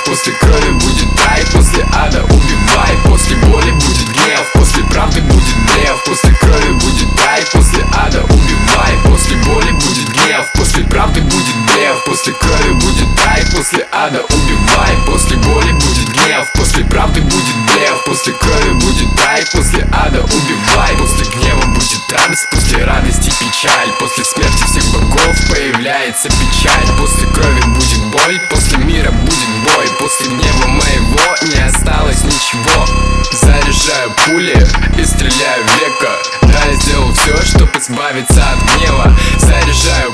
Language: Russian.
после крови будет рай, после ада убивай. После боли будет гнев, после правды будет блеф. После крови будет рай, после ада убивай. После боли будет гнев, после правды будет блеф. После крови будет рай, после ада убивай. После боли будет гнев, после правды будет блеф. После крови будет рай, после ада убивай. После гнева будет радость, после радости печаль. После смерти всех богов появляется печаль. После крови будет боль, после мира будет бой. После гнева моего не осталось ничего. Заряжаю пули и стреляю в века. Да, я сделал все, чтобы избавиться от гнева. Заряжаю